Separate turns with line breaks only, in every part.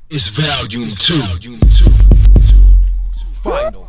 It's volume 2.
Final.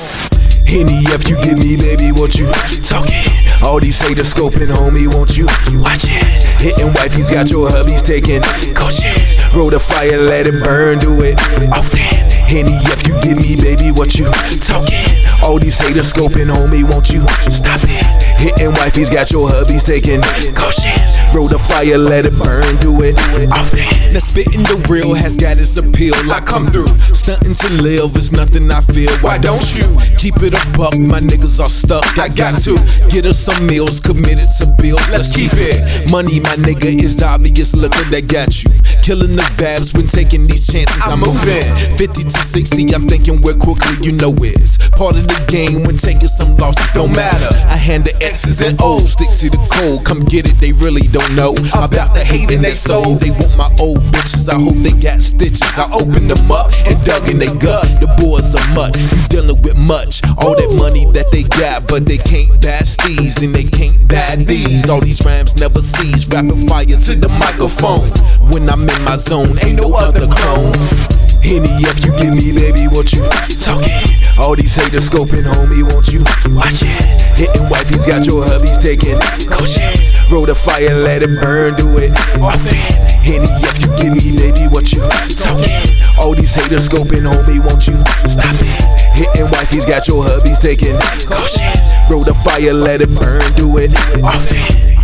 Henny, if you give me, baby, won't you talk it? All these haters scoping, homie, won't you watch it? Hitting wifey's got your hubby's taking coaches. Roll the fire, let it burn, do it often. Henny, if you give me, baby, what you talking? All these haters scoping, homie, won't you stop it? Hitting wifey's got your hubby's taking coaches. Roll the fire, let it burn, do it often. Now spitting the real has got its appeal. I come through, stunting to live is nothing I feel. Why don't you keep it a buck? My niggas are stuck. I got to get us some meals, committed to bills. Let's keep it. Money, my nigga, is obvious. Look at that got you. Killing the vibes when taking these chances. I'm moving 50 to 60. I'm thinking where quickly, you know it's part of the game when taking some losses. Don't matter. I hand the X's and O's. Stick to the code. Come get it. They really don't know about the hate in their soul. They want my old bitches. I hope they got stitches. I opened them up and dug in their gut. The boys are mutt. You dealing with much. All that money that they got, but they can't buy steez and they can't buy these. All these rhymes never cease. Rapid fire to the microphone. When I'm in my zone, ain't no other clone. Henny, if you give me, baby, won't you talk it? All these haters scoping, homie, won't you watch it? Hitting wifey's got your hubby's taking coaches. Roll the fire, let it burn, do it often. Henny, if you give me, baby, what you talking? All these haters scoping, homie, won't you stop it? Hitting wifey's got your hubby's taking coaches. Roll the fire, let it burn, do it often.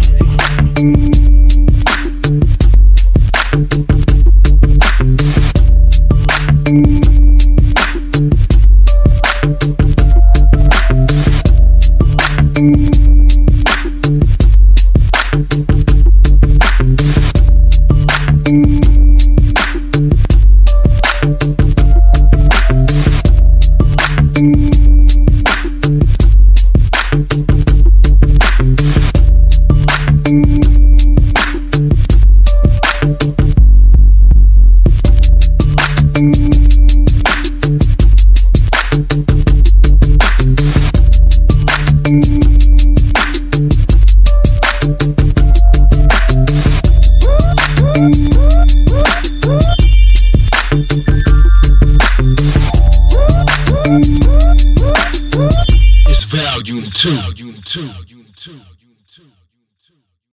It's volume 2.